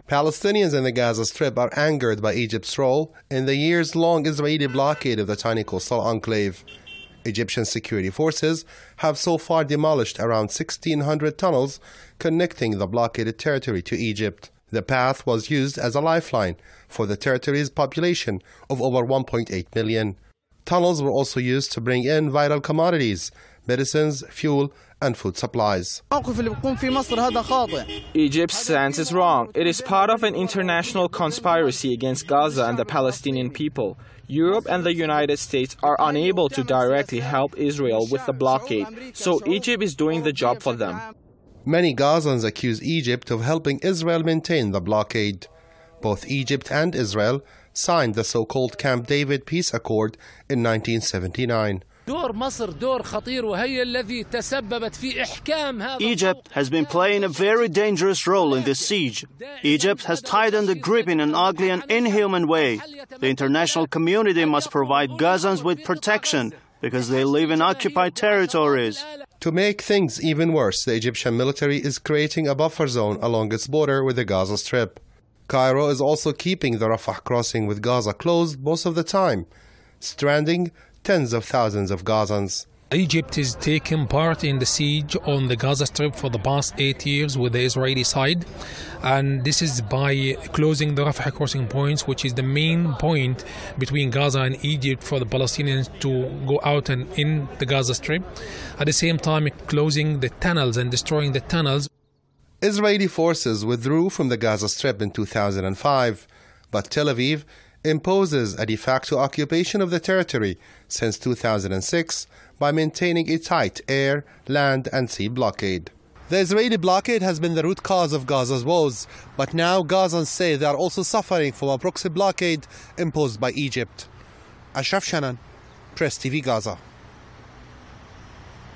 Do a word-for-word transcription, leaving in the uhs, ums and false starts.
Palestinians in the Gaza Strip are angered by Egypt's role in the years-long Israeli blockade of the tiny coastal enclave. Egyptian security forces have so far demolished around sixteen hundred tunnels connecting the blockaded territory to Egypt. The path was used as a lifeline for the territory's population of over one point eight million. Tunnels were also used to bring in vital commodities, medicines, fuel, and food supplies. Egypt's stance is wrong. It is part of an international conspiracy against Gaza and the Palestinian people. Europe and the United States are unable to directly help Israel with the blockade, so Egypt is doing the job for them. Many Gazans accuse Egypt of helping Israel maintain the blockade. Both Egypt and Israel signed the so-called Camp David peace accord in nineteen seventy-nine. Egypt has been playing a very dangerous role in this siege. Egypt has tightened the grip in an ugly and inhuman way. The international community must provide Gazans with protection because they live in occupied territories. To make things even worse, the Egyptian military is creating a buffer zone along its border with the Gaza Strip. Cairo is also keeping the Rafah crossing with Gaza closed most of the time, stranding tens of thousands of Gazans. Egypt is taking part in the siege on the Gaza Strip for the past eight years with the Israeli side, and this is by closing the Rafah crossing points, which is the main point between Gaza and Egypt for the Palestinians to go out and in the Gaza Strip. At the same time, closing the tunnels and destroying the tunnels. Israeli forces withdrew from the Gaza Strip in two thousand five, but Tel Aviv imposes a de facto occupation of the territory since two thousand six by maintaining a tight air, land and sea blockade. The Israeli blockade has been the root cause of Gaza's woes, but now Gazans say they are also suffering from a proxy blockade imposed by Egypt. Ashraf Shannan, Press T V Gaza.